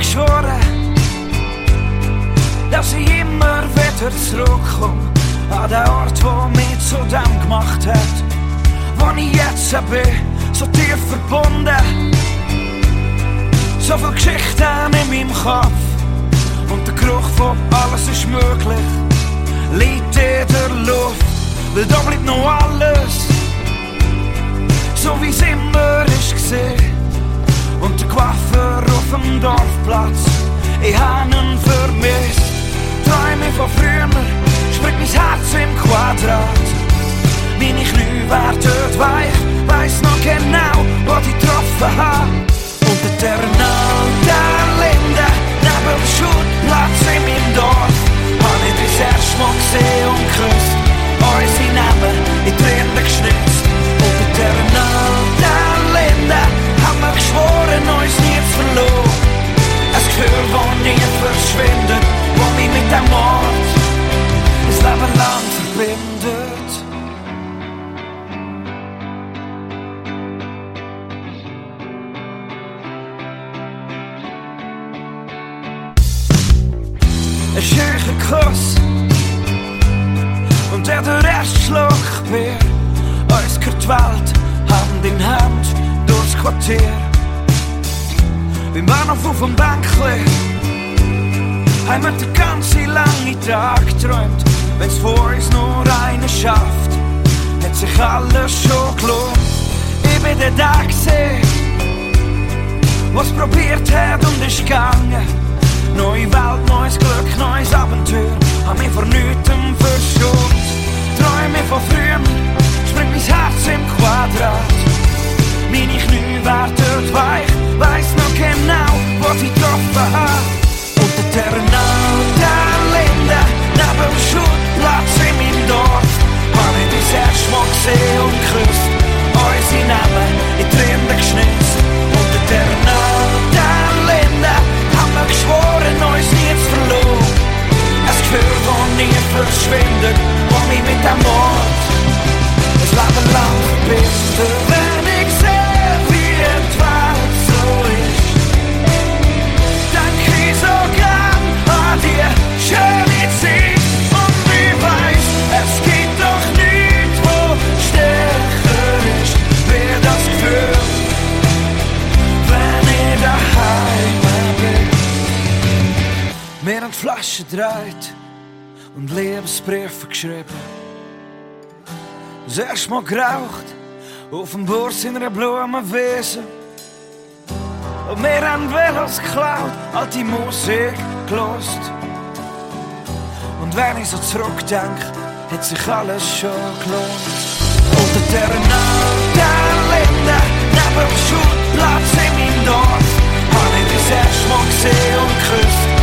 geschworen, dass ich immer wieder zurückkomme an den Ort, wo mich zu dem gemacht hat, wo ich jetzt bin, so tief verbunden. So viele Geschichten in meinem Kopf und der Geruch von alles ist möglich liegt in der Luft, weil da bleibt noch alles so wie es immer ist gesehen. Und der Coiffeur auf dem Dorfplatz, ich hab ihn vermisst. Träume von früher, springt mein Herz im Quadrat. Meine Knie werden weich, weiss noch genau, wo ich getroffen hab. Unter der der Linde, neben dem Schulplatz in meinem Dorf, hab ich das erste Mal gesehen und geküsst. Unsere Namen in Tränen geschnitzt. Unter der Linde haben wir geschworen, uns nie zu verloren. Ein Gefühl, das nie verschwindet, das mich mit dem Ort das Leben lang verbindet. Ein schöner Kuss und der erste Schluck Bier. Uns gehört die Welt Hand in Hand durchs Quartier. Beim Bahnhof auf dem Bänkli haben wir den ganzen langen Tag geträumt. Wenn's vor uns nur einer schafft, hat sich alles schon gelohnt. Ich bin der da gewesen, was probiert hat und ist gegangen. Neue Welt, neues Glück, neues Abenteuer, hab mich vor nichtem verschont. Träume von früher, springt mein Herz im Quadrat. Meine Knie werden weich, weiss noch genau, wo ich getroffen hab. Unter der Linde, neben dem Schulplatz in meinem Dorf, hab ich das erste Mal gesehen und geküsst. Unsere Namen in Tränen geschnitzt. Unter der Linde haben wir geschworen, uns nie zu verloren. Ein Gefühl, das nie verschwindet, das mich mit dem Ort das Leben lang verbindet. Wenn ich sehe, wie die Welt so ist, denk ich so gern an die schöne Zeit. Und ich weiss, es gibt doch nichts, wo stärker ist, wie das Gefühl, wenn ich daheim bin. Wir haben die Flasche gedreht und Liebesbriefe geschrieben. Das erste Mal geraucht auf dem Burs in einer Blumenwiese. Und wir haben Velos geklaut, alte Musik gelost. Und wenn ich so zurückdenke, hat sich alles schon gelohnt. Unter der Linde, neben dem Schulplatz in meinem Dorf, hab ich das erste Mal gesehen und geküsst.